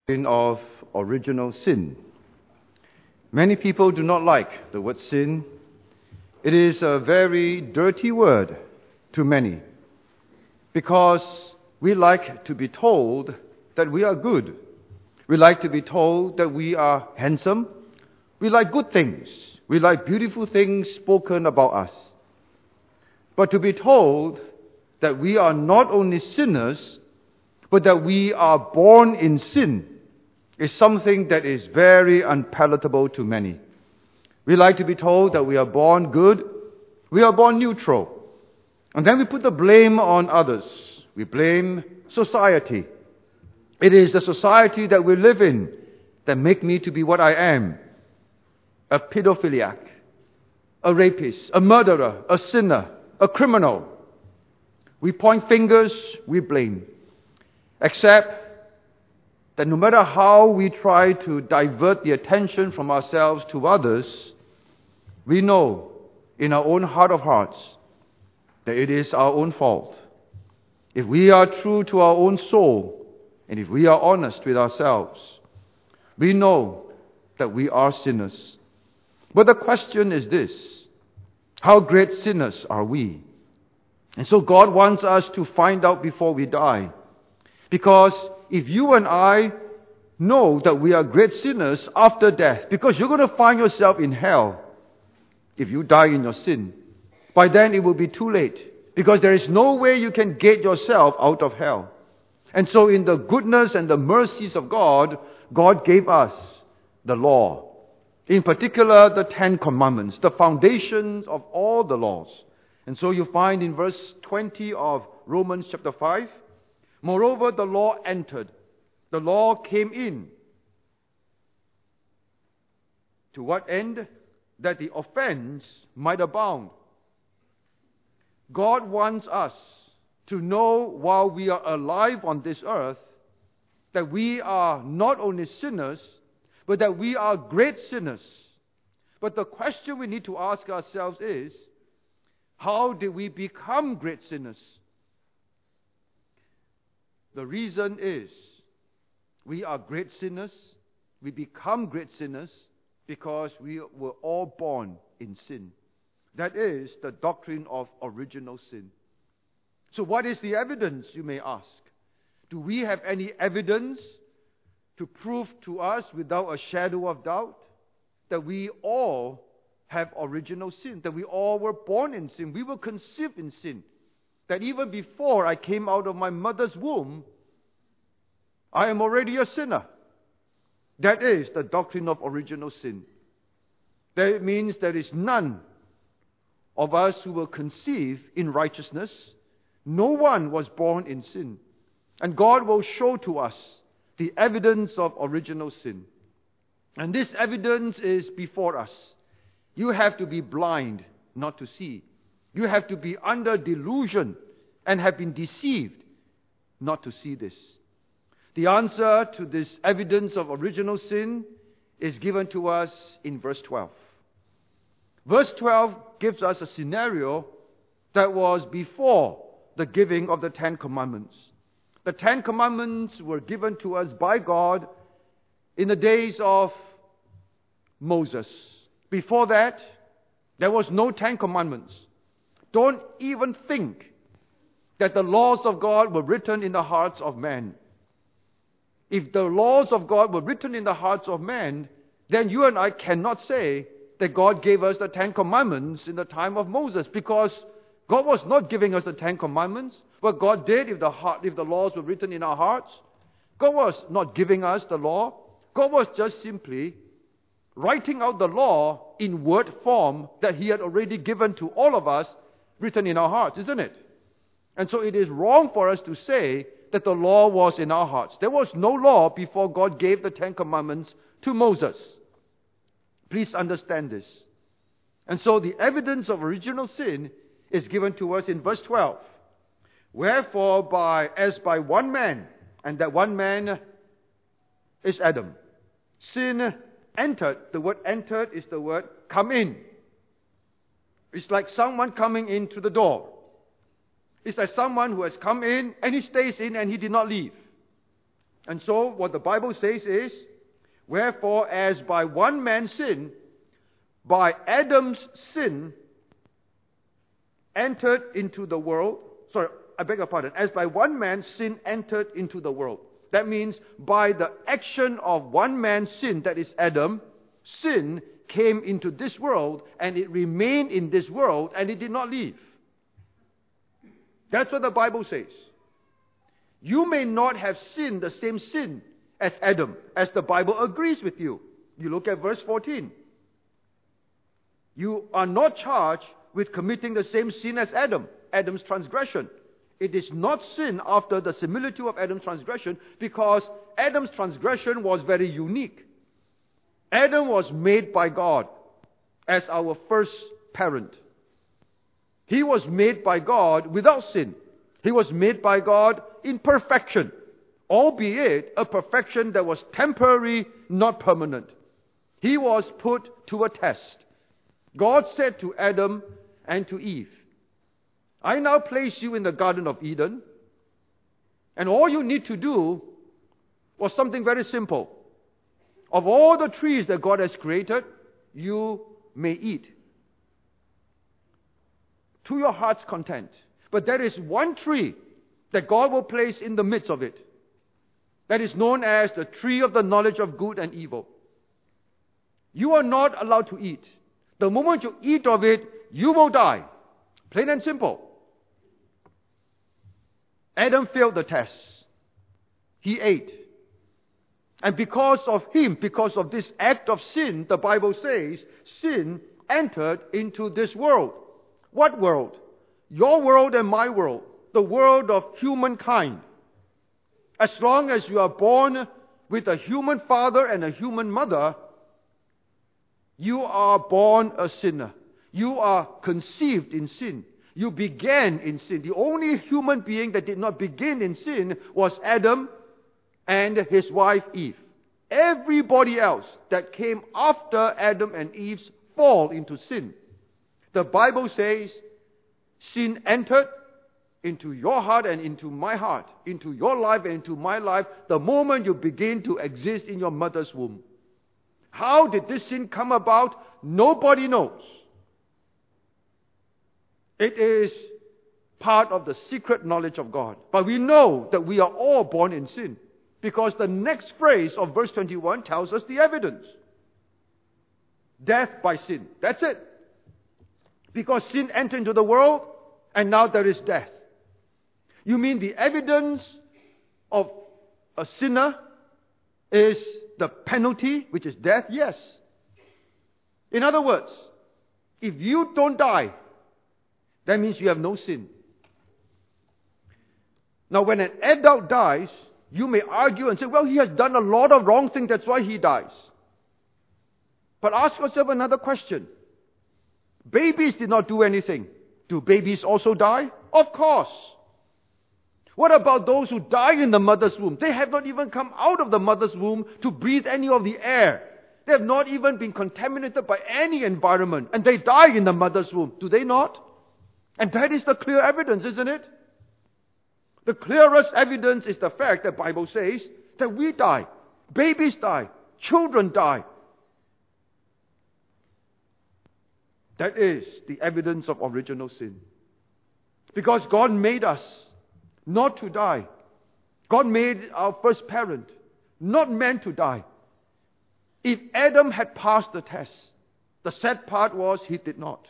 Of original sin. Many people do not like the word sin. It is a very dirty word to many because we like to be told that we are good. We like to be told that we are handsome. We like good things. We like beautiful things spoken about us. But to be told that we are not only sinners, but that we are born in sin is something that is very unpalatable to many. We like to be told that we are born good, we are born neutral. And then we put the blame on others. We blame society. It is the society that we live in that make me to be what I am. A pedophiliac, a rapist, a murderer, a sinner, a criminal. We point fingers, we blame. Except that no matter how we try to divert the attention from ourselves to others, we know in our own heart of hearts that it is our own fault. If we are true to our own soul, and if we are honest with ourselves, we know that we are sinners. But the question is this: how great sinners are we? And so God wants us to find out before we die. Because if you and I know that we are great sinners after death, because you're going to find yourself in hell if you die in your sin, by then it will be too late, because there is no way you can get yourself out of hell. And so in the goodness and the mercies of God, God gave us the law. In particular, the 10 Commandments, the foundations of all the laws. And so you find in verse 20 of Romans chapter 5, moreover, the law entered. The law came in. To what end? That the offense might abound. God wants us to know while we are alive on this earth that we are not only sinners, but that we are great sinners. But the question we need to ask ourselves is, how did we become great sinners? The reason is, we are great sinners. We become great sinners because we were all born in sin. That is the doctrine of original sin. So what is the evidence, you may ask? Do we have any evidence to prove to us without a shadow of doubt that we all have original sin, that we all were born in sin, we were conceived in sin, that even before I came out of my mother's womb, I am already a sinner? That is the doctrine of original sin. That means there is none of us who were conceived in righteousness. No one was born in sin. And God will show to us the evidence of original sin. And this evidence is before us. You have to be blind not to see. You have to be under delusion and have been deceived not to see this. The answer to this evidence of original sin is given to us in verse 12. Verse 12 gives us a scenario that was before the giving of the 10 Commandments. The 10 Commandments were given to us by God in the days of Moses. Before that, there was no 10 Commandments. Don't even think that the laws of God were written in the hearts of men. If the laws of God were written in the hearts of men, then you and I cannot say that God gave us the 10 Commandments in the time of Moses, because God was not giving us the 10 Commandments. What God did, if the laws were written in our hearts, God was not giving us the law. God was just simply writing out the law in word form that He had already given to all of us, written in our hearts, isn't it? And so it is wrong for us to say that the law was in our hearts. There was no law before God gave the 10 Commandments to Moses. Please understand this. And so the evidence of original sin is given to us in verse 12. Wherefore, as by one man, and that one man is Adam, sin entered. The word entered is the word come in. It's like someone coming in through the door. It's like someone who has come in and he stays in and he did not leave. And so what the Bible says is, wherefore as by one man's sin, by Adam's sin, entered into the world. Sorry, I beg your pardon. As by one man sin entered into the world. That means by the action of one man's sin, that is Adam, sin came into this world and it remained in this world and it did not leave. That's what the Bible says. You may not have sinned the same sin as Adam, as the Bible agrees with you. You look at verse 14. You are not charged with committing the same sin as Adam, Adam's transgression. It is not sin after the similitude of Adam's transgression, because Adam's transgression was very unique. Adam was made by God as our first parent. He was made by God without sin. He was made by God in perfection, albeit a perfection that was temporary, not permanent. He was put to a test. God said to Adam and to Eve, I now place you in the Garden of Eden, and all you need to do was something very simple. Of all the trees that God has created, you may eat to your heart's content. But there is one tree that God will place in the midst of it, that is known as the tree of the knowledge of good and evil. You are not allowed to eat. The moment you eat of it, you will die. Plain and simple. Adam failed the test. He ate. And because of him, because of this act of sin, the Bible says, sin entered into this world. What world? Your world and my world. The world of humankind. As long as you are born with a human father and a human mother, you are born a sinner. You are conceived in sin. You began in sin. The only human being that did not begin in sin was Adam and his wife Eve. Everybody else that came after Adam and Eve's fall into sin. The Bible says sin entered into your heart and into my heart, into your life and into my life, the moment you begin to exist in your mother's womb. How did this sin come about? Nobody knows. It is part of the secret knowledge of God. But we know that we are all born in sin, because the next phrase of verse 21 tells us the evidence. Death by sin. That's it. Because sin entered into the world, and now there is death. You mean the evidence of a sinner is the penalty, which is death? Yes. In other words, if you don't die, that means you have no sin. Now, when an adult dies, you may argue and say, well, he has done a lot of wrong things, that's why he dies. But ask yourself another question. Babies did not do anything. Do babies also die? Of course. What about those who die in the mother's womb? They have not even come out of the mother's womb to breathe any of the air. They have not even been contaminated by any environment. And they die in the mother's womb. Do they not? And that is the clear evidence, isn't it? The clearest evidence is the fact that the Bible says that we die. Babies die. Children die. That is the evidence of original sin. Because God made us not to die. God made our first parent not meant to die. If Adam had passed the test, the sad part was he did not.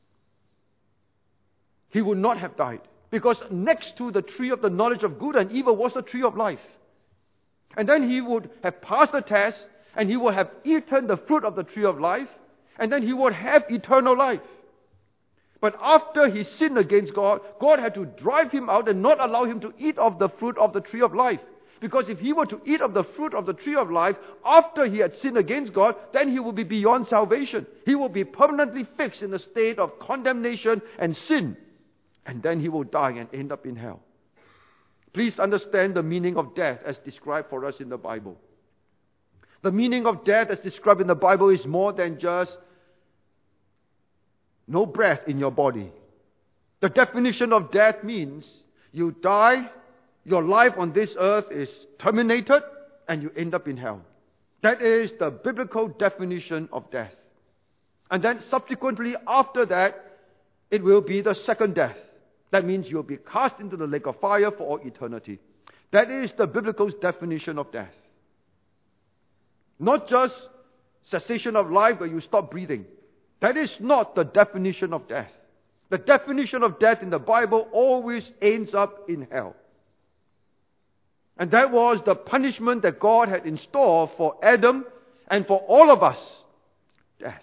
He would not have died. Because next to the tree of the knowledge of good and evil was the tree of life. And then he would have passed the test, and he would have eaten the fruit of the tree of life, and then he would have eternal life. But after he sinned against God, God had to drive him out and not allow him to eat of the fruit of the tree of life. Because if he were to eat of the fruit of the tree of life after he had sinned against God, then he would be beyond salvation. He will be permanently fixed in a state of condemnation and sin. And then he will die and end up in hell. Please understand the meaning of death as described for us in the Bible. The meaning of death as described in the Bible is more than just no breath in your body. The definition of death means you die, Your life on this earth is terminated and you end up in hell. That is the biblical definition of death. And then subsequently after that, it will be the second death. That means you'll be cast into the lake of fire for all eternity. That is the biblical definition of death. Not just cessation of life where you stop breathing. That is not the definition of death. The definition of death in the Bible always ends up in hell. And that was the punishment that God had in store for Adam and for all of us. Death.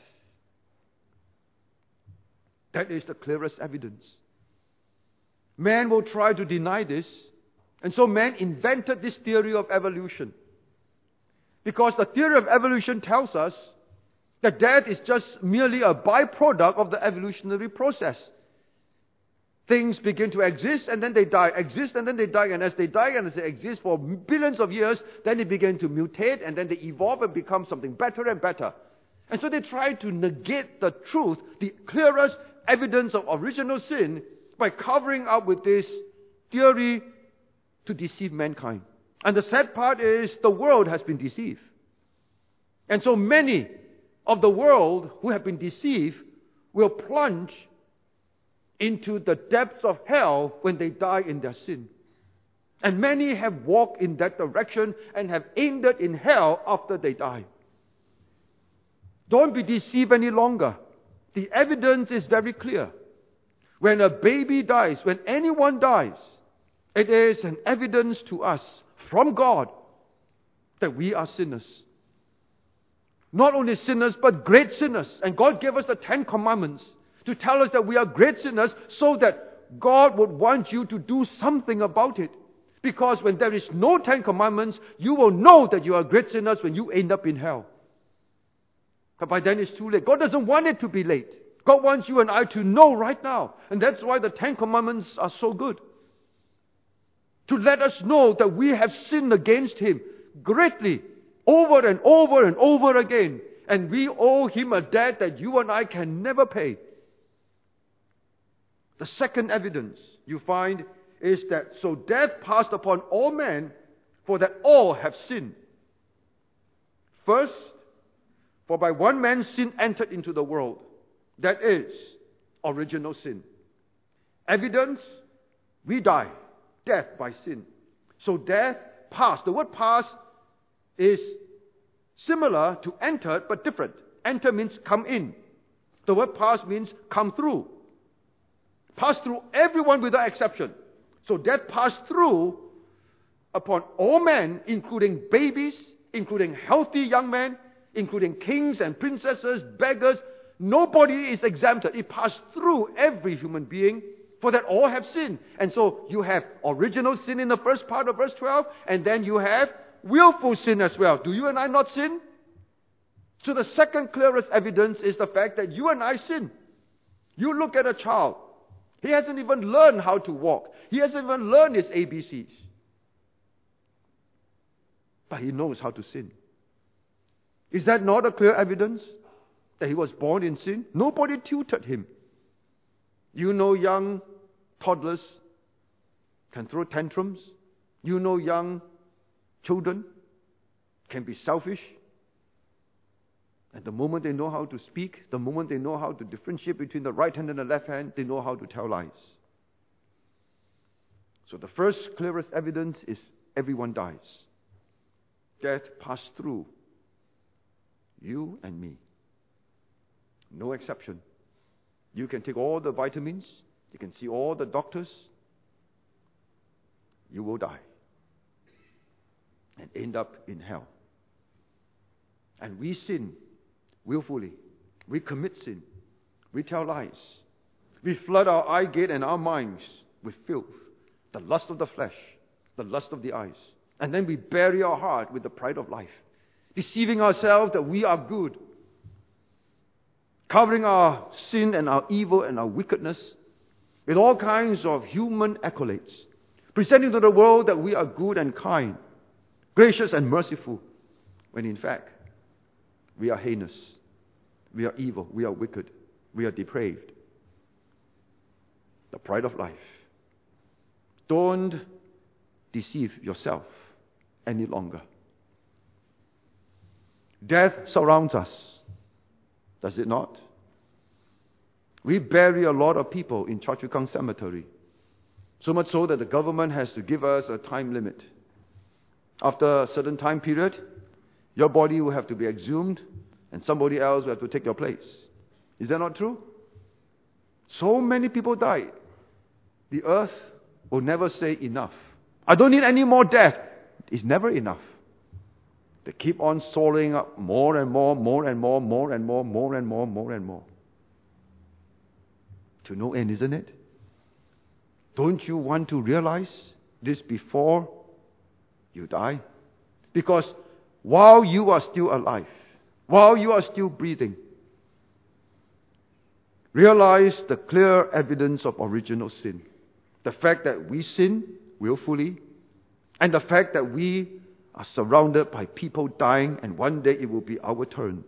That is the clearest evidence. Man will try to deny this. And so man invented this theory of evolution. Because the theory of evolution tells us that death is just merely a byproduct of the evolutionary process. Things begin to exist and then they die, exist and then they die, and as they die and as they exist for billions of years, then they begin to mutate and then they evolve and become something better and better. And so they try to negate the truth, the clearest evidence of original sin, by covering up with this theory to deceive mankind. And the sad part is the world has been deceived. And so many of the world who have been deceived will plunge into the depths of hell when they die in their sin. And many have walked in that direction and have ended in hell after they die. Don't be deceived any longer. The evidence is very clear. When a baby dies, when anyone dies, it is an evidence to us from God that we are sinners. Not only sinners, but great sinners. And God gave us the 10 Commandments to tell us that we are great sinners so that God would want you to do something about it. Because when there is no 10 Commandments, you will know that you are great sinners when you end up in hell. But by then it's too late. God doesn't want it to be late. God wants you and I to know right now. And that's why the 10 Commandments are so good. To let us know that we have sinned against Him greatly, over and over and over again. And we owe Him a debt that you and I can never pay. The second evidence you find is that so death passed upon all men, for that all have sinned. First, for by one man sin entered into the world. That is original sin. Evidence, we die. Death by sin. So death passed. The word pass is similar to entered but different. Enter means come in. The word pass means come through. Pass through everyone without exception. So death passed through upon all men, including babies, including healthy young men, including kings and princesses, beggars. Nobody is exempted. It passed through every human being, for that all have sinned. And so you have original sin in the first part of verse 12, and then you have willful sin as well. Do you and I not sin? So the second clearest evidence is the fact that you and I sin. You look at a child. He hasn't even learned how to walk. He hasn't even learned his ABCs. But he knows how to sin. Is that not a clear evidence that he was born in sin? Nobody tutored him. You know young toddlers can throw tantrums. You know young children can be selfish. And the moment they know how to speak, the moment they know how to differentiate between the right hand and the left hand, they know how to tell lies. So the first clearest evidence is everyone dies. Death passed through you and me. No exception. You can take all the vitamins, you can see all the doctors, you will die and end up in hell. And we sin willfully. We commit sin. We tell lies. We flood our eye gate and our minds with filth, the lust of the flesh, the lust of the eyes. And then we bury our heart with the pride of life, deceiving ourselves that we are good, covering our sin and our evil and our wickedness with all kinds of human accolades, presenting to the world that we are good and kind, gracious and merciful, when in fact we are heinous, we are evil, we are wicked, we are depraved. The pride of life. Don't deceive yourself any longer. Death surrounds us, does it not? We bury a lot of people in Choa Chu Kang Cemetery. So much so that the government has to give us a time limit. After a certain time period, your body will have to be exhumed and somebody else will have to take your place. Is that not true? So many people died. The earth will never say enough. I don't need any more death. It's never enough. They keep on soaring up more and more, more and more, more and more, more and more, more and more. To no end, isn't it? Don't you want to realize this before you die? Because while you are still alive, while you are still breathing, realize the clear evidence of original sin. The fact that we sin willfully, and the fact that we are surrounded by people dying, and one day it will be our turn.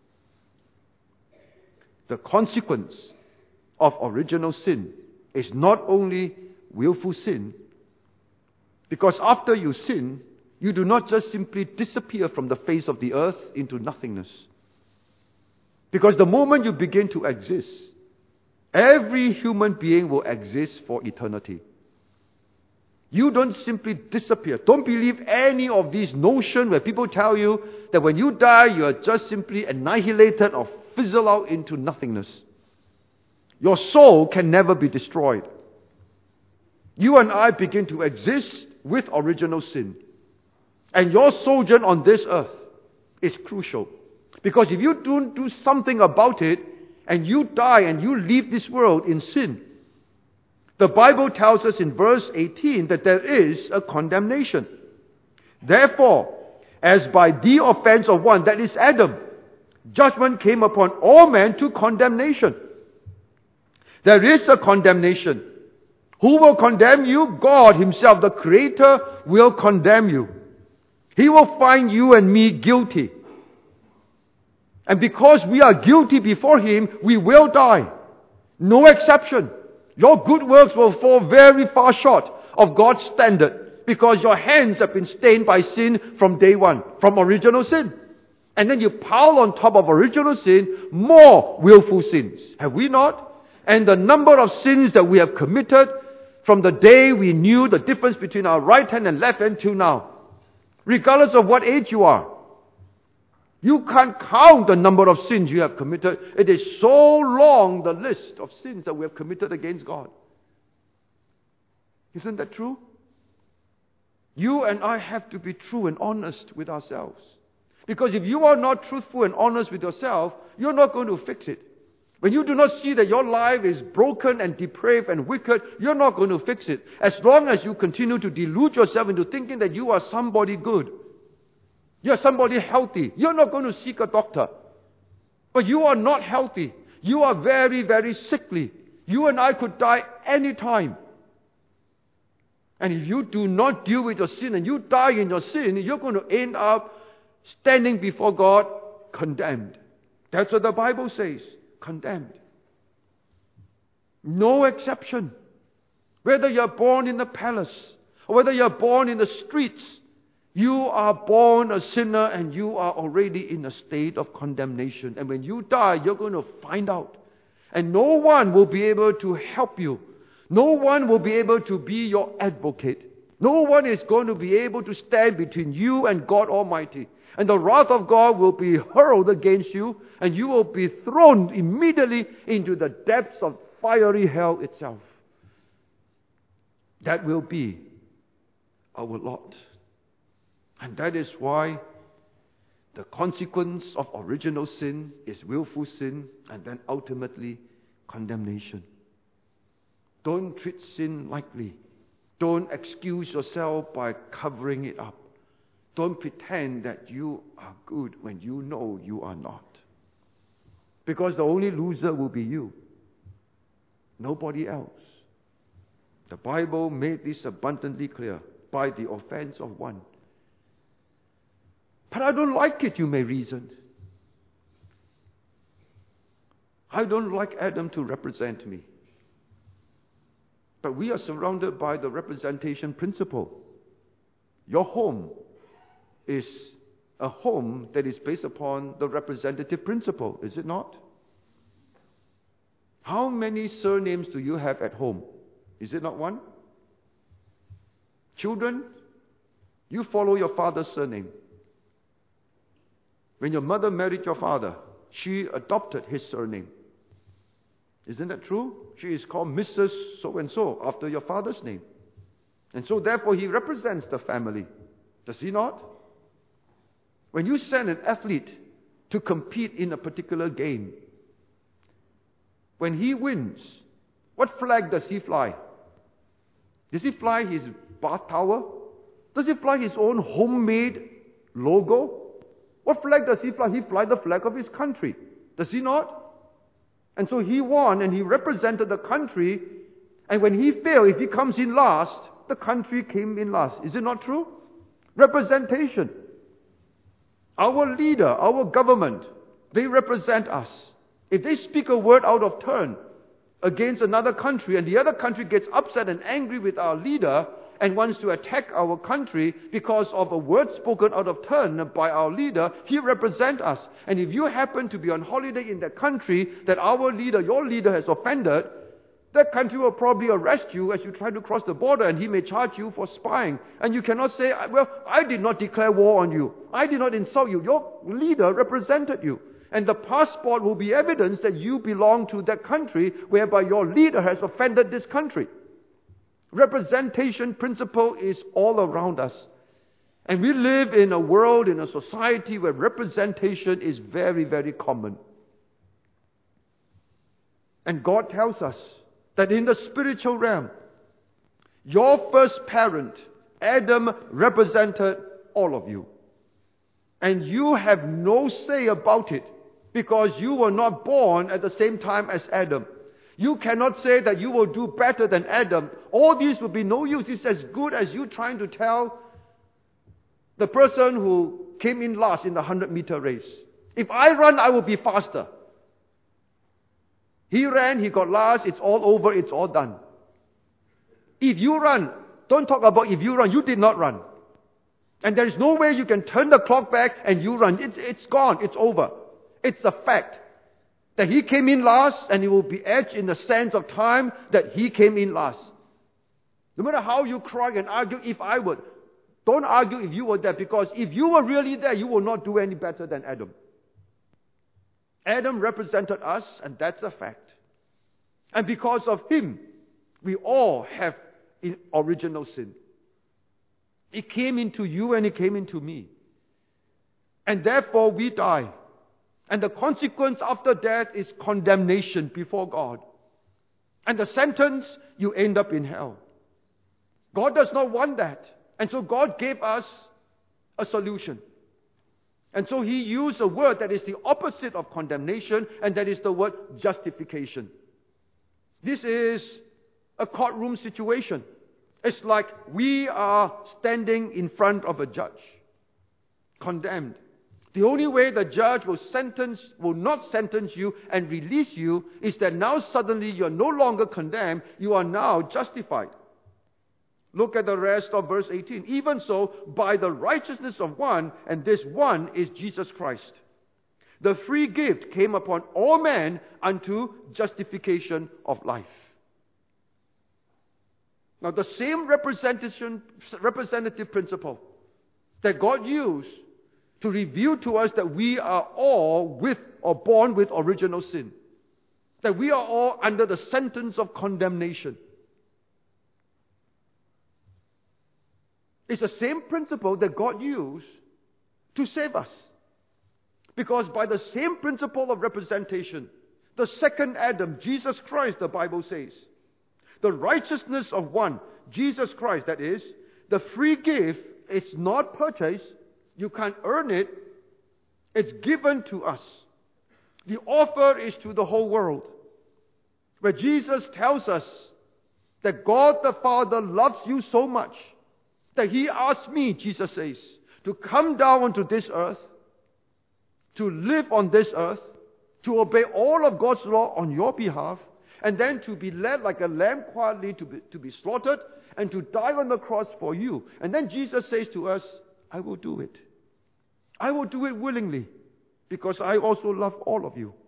The consequence of original sin is not only willful sin, because after you sin, you do not just simply disappear from the face of the earth into nothingness. Because the moment you begin to exist, every human being will exist for eternity. You don't simply disappear. Don't believe any of these notions where people tell you that when you die, you are just simply annihilated or fizzle out into nothingness. Your soul can never be destroyed. You and I begin to exist with original sin. And your sojourn on this earth is crucial. Because if you don't do something about it, and you die and you leave this world in sin, the Bible tells us in verse 18 that there is a condemnation. Therefore, as by the offense of one, that is Adam, judgment came upon all men to condemnation. There is a condemnation. Who will condemn you? God Himself, the Creator, will condemn you. He will find you and me guilty. And because we are guilty before Him, we will die. No exception. Your good works will fall very far short of God's standard, because your hands have been stained by sin from day one, from original sin. And then you pile on top of original sin more willful sins. Have we not? And the number of sins that we have committed from the day we knew the difference between our right hand and left hand till now, regardless of what age you are. You can't count the number of sins you have committed. It is so long, the list of sins that we have committed against God. Isn't that true? You and I have to be true and honest with ourselves. Because if you are not truthful and honest with yourself, you're not going to fix it. When you do not see that your life is broken and depraved and wicked, you're not going to fix it. As long as you continue to delude yourself into thinking that you are somebody good, you're somebody healthy, you're not going to seek a doctor. But you are not healthy. You are very, very sickly. You and I could die any time. And if you do not deal with your sin and you die in your sin, you're going to end up standing before God condemned. That's what the Bible says. Condemned. No exception. Whether you're born in the palace or whether you're born in the streets, you are born a sinner and you are already in a state of condemnation. And when you die, you're going to find out. And no one will be able to help you. No one will be able to be your advocate. No one is going to be able to stand between you and God Almighty. And the wrath of God will be hurled against you, and you will be thrown immediately into the depths of fiery hell itself. That will be our lot. And that is why the consequence of original sin is willful sin, and then ultimately condemnation. Don't treat sin lightly. Don't excuse yourself by covering it up. Don't pretend that you are good when you know you are not. Because the only loser will be you. Nobody else. The Bible made this abundantly clear. By the offense of one. But I don't like it, you may reason. I don't like Adam to represent me. But we are surrounded by the representation principle. Your home is a home that is based upon the representative principle, is it not? How many surnames do you have at home? Is it not one? Children, you follow your father's surname. When your mother married your father, she adopted his surname. Isn't that true? She is called Mrs. So-and-so after your father's name. And so therefore he represents the family. Does he not? When you send an athlete to compete in a particular game, when he wins, what flag does he fly? Does he fly his bath towel? Does he fly his own homemade logo? What flag does he fly? He flies the flag of his country. Does he not? And so he won and he represented the country. And when he failed, if he comes in last, the country came in last. Is it not true? Representation. Our leader, our government, they represent us. If they speak a word out of turn against another country and the other country gets upset and angry with our leader and wants to attack our country because of a word spoken out of turn by our leader, he represents us. And if you happen to be on holiday in that country that our leader, your leader has offended, that country will probably arrest you as you try to cross the border, and he may charge you for spying. And you cannot say, well, I did not declare war on you. I did not insult you. Your leader represented you. And the passport will be evidence that you belong to that country whereby your leader has offended this country. Representation principle is all around us. And we live in a world, in a society where representation is very, very common. And God tells us that in the spiritual realm, your first parent, Adam, represented all of you. And you have no say about it because you were not born at the same time as Adam. You cannot say that you will do better than Adam. All these will be no use. It's as good as you trying to tell the person who came in last in the 100-meter race. If I run, I will be faster. He ran, he got last, it's all over, it's all done. If you run, don't talk about if you run, you did not run. And there is no way you can turn the clock back and you run. It's gone, it's over. It's a fact that he came in last, and it will be etched in the sands of time that he came in last. No matter how you cry and argue, if I would, don't argue if you were there, because if you were really there, you will not do any better than Adam. Adam represented us, and that's a fact. And because of him, we all have original sin. It came into you and it came into me. And therefore we die. And the consequence after death is condemnation before God. And the sentence, you end up in hell. God does not want that. And so God gave us a solution. And so he used a word that is the opposite of condemnation, and that is the word justification. This is a courtroom situation. It's like we are standing in front of a judge, condemned. The only way the judge will not sentence you and release you is that now suddenly you're no longer condemned, you are now justified. Look at the rest of verse 18. Even so, by the righteousness of one, and this one is Jesus Christ, the free gift came upon all men unto justification of life. Now the same representative principle that God used to reveal to us that we are all with or born with original sin, that we are all under the sentence of condemnation. It's the same principle that God used to save us. Because by the same principle of representation, the second Adam, Jesus Christ, the Bible says, the righteousness of one, Jesus Christ, that is, the free gift, it's not purchased, you can't earn it, it's given to us. The offer is to the whole world. Where Jesus tells us that God the Father loves you so much that he asked me, Jesus says, to come down onto this earth, to live on this earth, to obey all of God's law on your behalf, and then to be led like a lamb quietly to be slaughtered, and to die on the cross for you. And then Jesus says to us, I will do it. I will do it willingly because I also love all of you.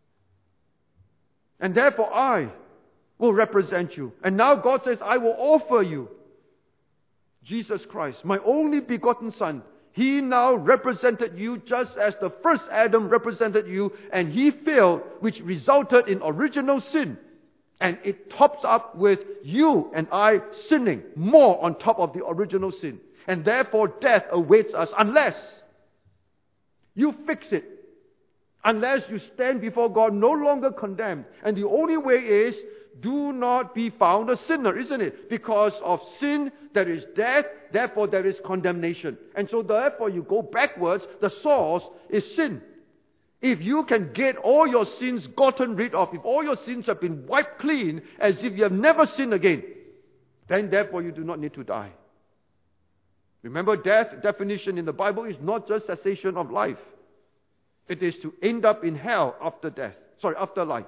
And therefore I will represent you. And now God says, I will offer you Jesus Christ, my only begotten Son. He now represented you just as the first Adam represented you, and he failed, which resulted in original sin. And it tops up with you and I sinning more on top of the original sin. And therefore death awaits us unless you fix it. Unless you stand before God no longer condemned. And the only way is, do not be found a sinner, isn't it? Because of sin, there is death, therefore there is condemnation. And so therefore you go backwards, the source is sin. If you can get all your sins gotten rid of, if all your sins have been wiped clean, as if you have never sinned again, then therefore you do not need to die. Remember, death, definition in the Bible, is not just cessation of life. It is to end up in hell after death. After life.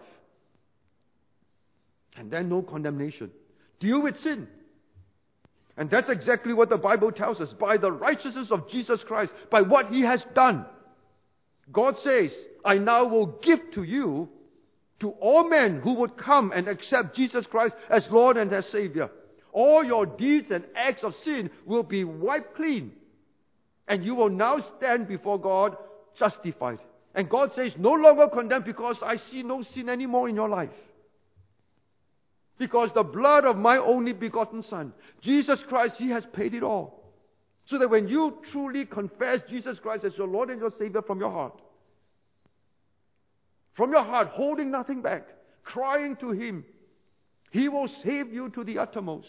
And then no condemnation. Deal with sin. And that's exactly what the Bible tells us. By the righteousness of Jesus Christ, by what He has done, God says, I now will give to you, to all men who would come and accept Jesus Christ as Lord and as Savior. All your deeds and acts of sin will be wiped clean. And you will now stand before God justified. And God says, no longer condemned, because I see no sin anymore in your life. Because the blood of my only begotten Son, Jesus Christ, He has paid it all. So that when you truly confess Jesus Christ as your Lord and your Savior from your heart, holding nothing back, crying to Him, He will save you to the uttermost.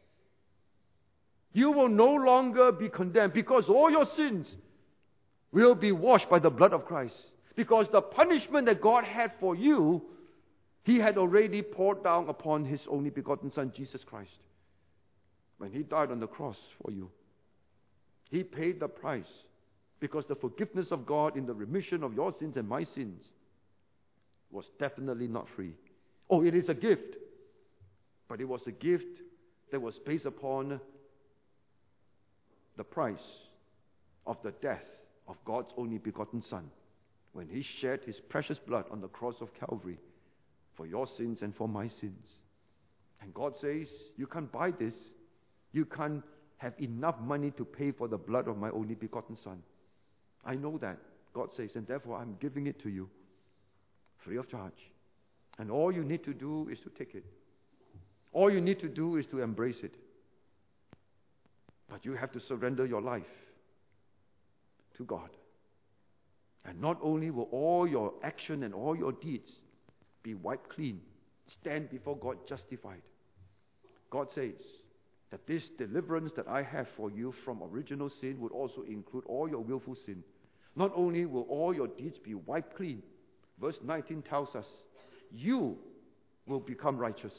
You will no longer be condemned, because all your sins will be washed by the blood of Christ. Because the punishment that God had for you, He had already poured down upon His only begotten Son, Jesus Christ. When He died on the cross for you, He paid the price. Because the forgiveness of God in the remission of your sins and my sins was definitely not free. Oh, it is a gift. But it was a gift that was based upon the price of the death of God's only begotten Son, when He shed His precious blood on the cross of Calvary for your sins and for my sins. And God says, you can't buy this. You can't have enough money to pay for the blood of my only begotten Son. I know that, God says, and therefore I'm giving it to you free of charge. And all you need to do is to take it. All you need to do is to embrace it. But you have to surrender your life to God. And not only will all your action and all your deeds be wiped clean, stand before God justified. God says that this deliverance that I have for you from original sin would also include all your willful sin. Not only will all your deeds be wiped clean, verse 19 tells us, you will become righteous.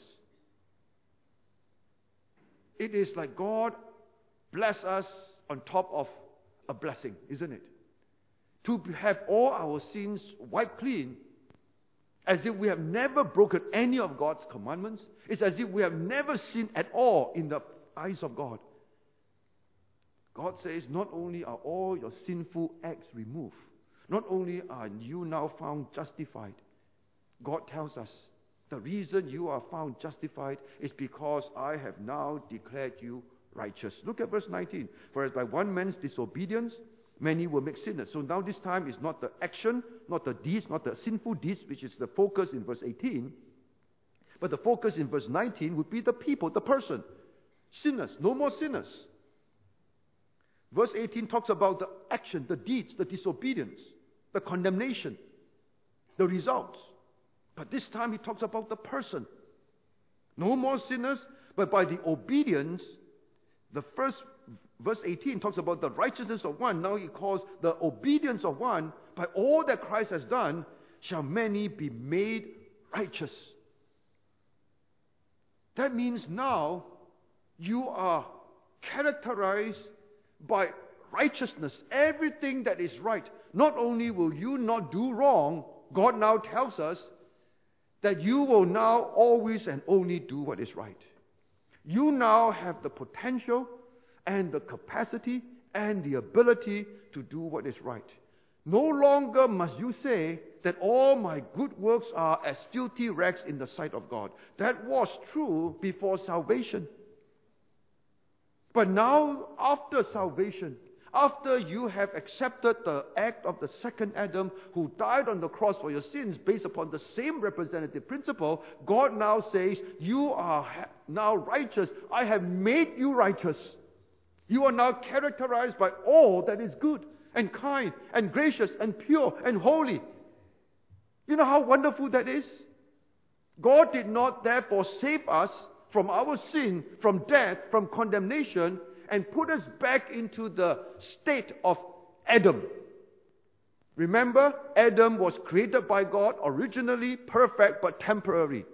It is like God bless us on top of a blessing, isn't it? To have all our sins wiped clean, as if we have never broken any of God's commandments. It's as if we have never sinned at all in the eyes of God. God says, not only are all your sinful acts removed, not only are you now found justified, God tells us, the reason you are found justified is because I have now declared you righteous. Look at verse 19. For as by one man's disobedience, many will make sinners. So now this time is not the action, not the deeds, not the sinful deeds, which is the focus in verse 18. But the focus in verse 19 would be the people, the person. Sinners, no more sinners. Verse 18 talks about the action, the deeds, the disobedience, the condemnation, the results. But this time he talks about the person. No more sinners, but by the obedience, the first verse 18 talks about the righteousness of one. Now he calls the obedience of one. By all that Christ has done, shall many be made righteous. That means now you are characterized by righteousness. Everything that is right. Not only will you not do wrong, God now tells us that you will now always and only do what is right. You now have the potential and the capacity and the ability to do what is right. No longer must you say that all my good works are as filthy rags in the sight of God. That was true before salvation. But now, after salvation, after you have accepted the act of the second Adam who died on the cross for your sins based upon the same representative principle, God now says, you are now righteous. I have made you righteous. You are now characterized by all that is good and kind and gracious and pure and holy. You know how wonderful that is? God did not therefore save us from our sin, from death, from condemnation, and put us back into the state of Adam. Remember, Adam was created by God, originally perfect but temporary.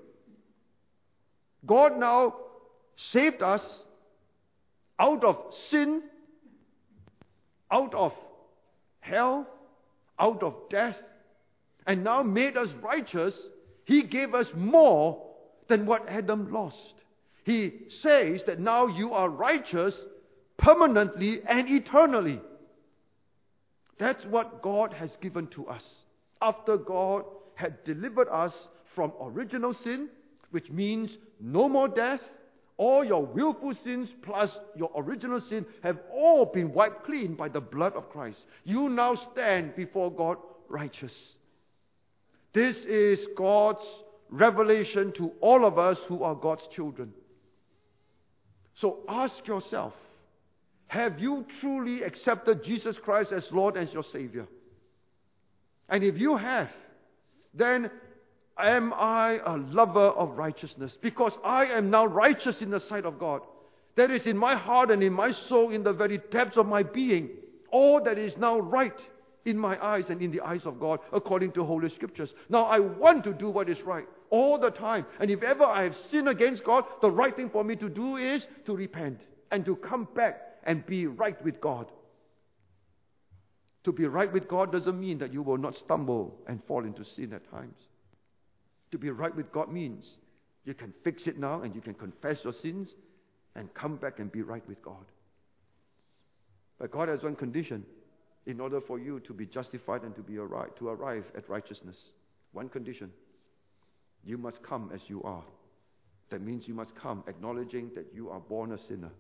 God now saved us out of sin, out of hell, out of death, and now made us righteous. He gave us more than what Adam lost. He says that now you are righteous permanently and eternally. That's what God has given to us. After God had delivered us from original sin, which means no more death, all your willful sins plus your original sin have all been wiped clean by the blood of Christ. You now stand before God righteous. This is God's revelation to all of us who are God's children. So ask yourself, have you truly accepted Jesus Christ as Lord and your Savior? And if you have, then am I a lover of righteousness? Because I am now righteous in the sight of God. That is in my heart and in my soul, in the very depths of my being. All that is now right in my eyes and in the eyes of God, according to Holy Scriptures. Now I want to do what is right all the time. And if ever I have sinned against God, the right thing for me to do is to repent and to come back and be right with God. To be right with God doesn't mean that you will not stumble and fall into sin at times. To be right with God means you can fix it now and you can confess your sins and come back and be right with God. But God has one condition in order for you to be justified and to arrive at righteousness. One condition. You must come as you are. That means you must come acknowledging that you are born a sinner.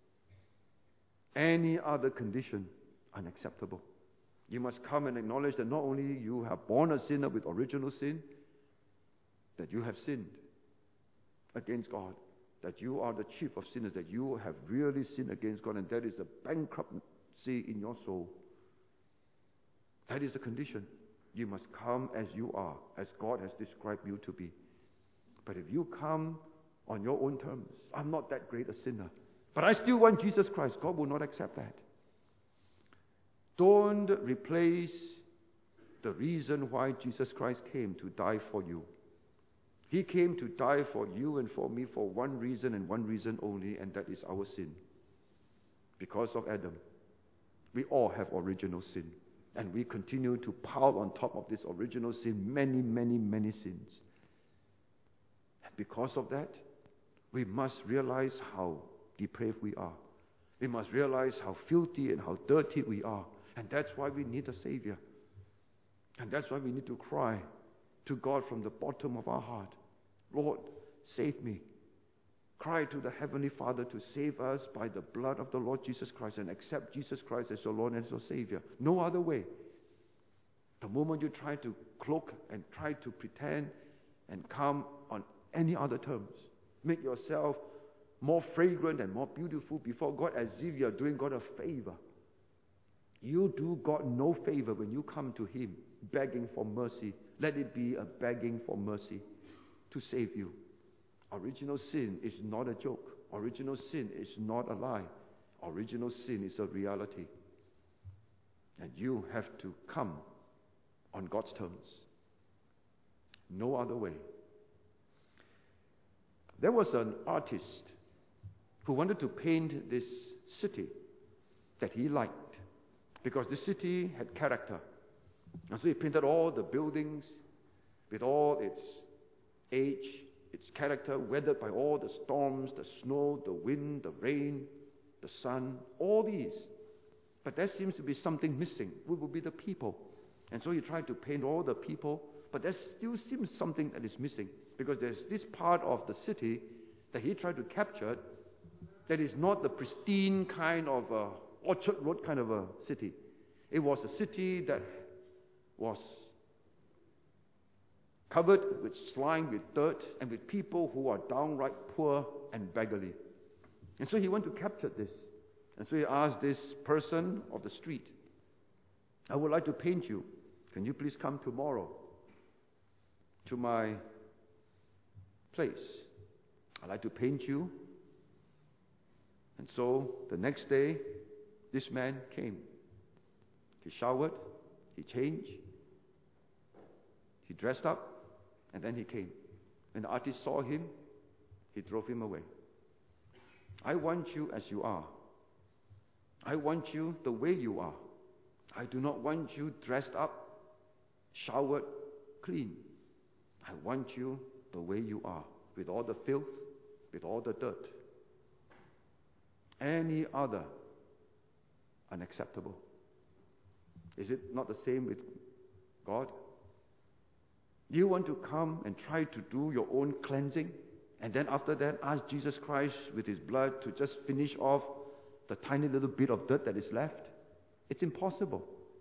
Any other condition, unacceptable. You must come and acknowledge that not only you have born a sinner with original sin, that you have sinned against God, that you are the chief of sinners, that you have really sinned against God, and that is a bankruptcy in your soul. That is the condition. You must come as you are, as God has described you to be. But if you come on your own terms, I'm not that great a sinner, but I still want Jesus Christ, God will not accept that. Don't replace the reason why Jesus Christ came to die for you. He came to die for you and for me for one reason and one reason only, and that is our sin. Because of Adam, we all have original sin. And we continue to pile on top of this original sin many, many, many sins. And because of that, we must realize how depraved we are. We must realize how filthy and how dirty we are. And that's why we need a Savior. And that's why we need to cry to God from the bottom of our heart, Lord, save me. Cry to the Heavenly Father to save us by the blood of the Lord Jesus Christ and accept Jesus Christ as your Lord and your Savior. No other way. The moment you try to cloak and try to pretend and come on any other terms, make yourself more fragrant and more beautiful before God as if you are doing God a favor. You do God no favor when you come to Him begging for mercy. Let it be a begging for mercy to save you. Original sin is not a joke. Original sin is not a lie. Original sin is a reality. And you have to come on God's terms. No other way. There was an artist who wanted to paint this city that he liked because the city had character. And so he painted all the buildings with all its age, its character weathered by all the storms, the snow, the wind, the rain, the sun, all these. But there seems to be something missing. We will be the people. And so he tried to paint all the people, but there still seems something that is missing, because there's this part of the city that he tried to capture that is not the pristine kind of Orchard Road kind of a city. It was a city that was covered with slime, with dirt, and with people who are downright poor and beggarly. And so he wanted to capture this. And so he asked this person of the street, I would like to paint you. Can you please come tomorrow to my place? I'd like to paint you. And so the next day, this man came. He showered, he changed, he dressed up, and then he came. When the artist saw him, he drove him away. I want you as you are. I want you the way you are. I do not want you dressed up, showered, clean. I want you the way you are, with all the filth, with all the dirt. Any other, unacceptable. Is it not the same with God? You want to come and try to do your own cleansing, and then after that ask Jesus Christ with his blood to just finish off the tiny little bit of dirt that is left? It's impossible.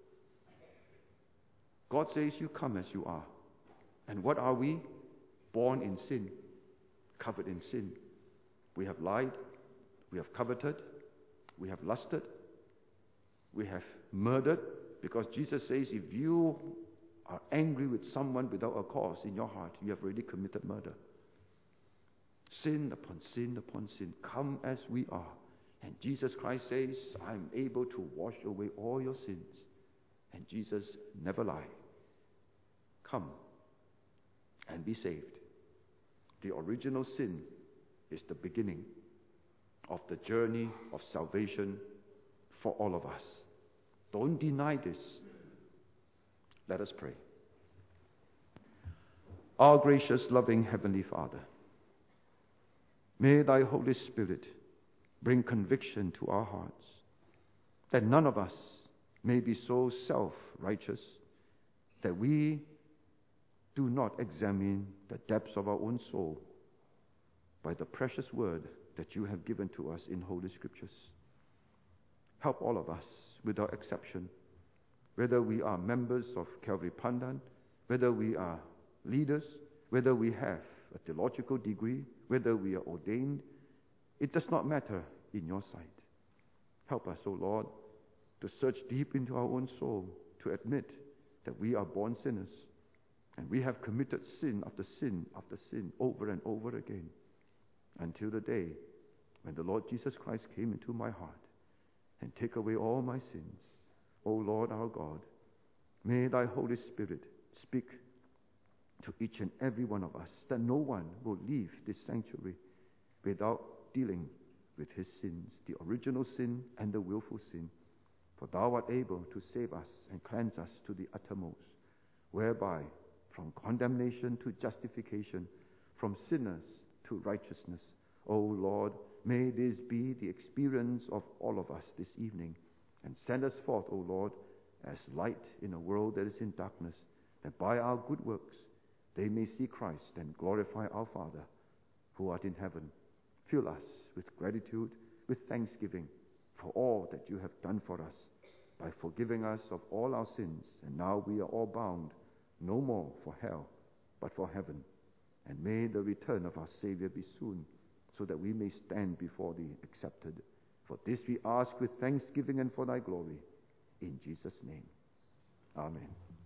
God says you come as you are. And what are we? Born in sin, covered in sin. We have lied, we have coveted, we have lusted, we have murdered, because Jesus says if you are angry with someone without a cause in your heart, you have already committed murder. Sin upon sin upon sin. Come as we are. And Jesus Christ says, I'm able to wash away all your sins. And Jesus never lied. Come and be saved. The original sin is the beginning of the journey of salvation for all of us. Don't deny this. Let us pray. Our gracious, loving Heavenly Father, may thy Holy Spirit bring conviction to our hearts, that none of us may be so self-righteous that we do not examine the depths of our own soul by the precious word that you have given to us in Holy Scriptures. Help all of us, without exception, whether we are members of Calvary Pandan, whether we are leaders, whether we have a theological degree, whether we are ordained, it does not matter in your sight. Help us, O Lord, to search deep into our own soul, to admit that we are born sinners, and we have committed sin after sin after sin over and over again, until the day when the Lord Jesus Christ came into my heart and take away all my sins. O Lord our God, may thy Holy Spirit speak to each and every one of us, that no one will leave this sanctuary without dealing with his sins, the original sin and the willful sin. For thou art able to save us and cleanse us to the uttermost, whereby from condemnation to justification, from sinners to righteousness. O Lord, may this be the experience of all of us this evening, and send us forth, O Lord, as light in a world that is in darkness, that by our good works they may see Christ and glorify our Father who art in heaven. Fill us with gratitude, with thanksgiving for all that you have done for us by forgiving us of all our sins, and now we are all bound no more for hell, but for heaven. And may the return of our Savior be soon, so that we may stand before thee accepted. For this we ask with thanksgiving and for thy glory. In Jesus' name. Amen.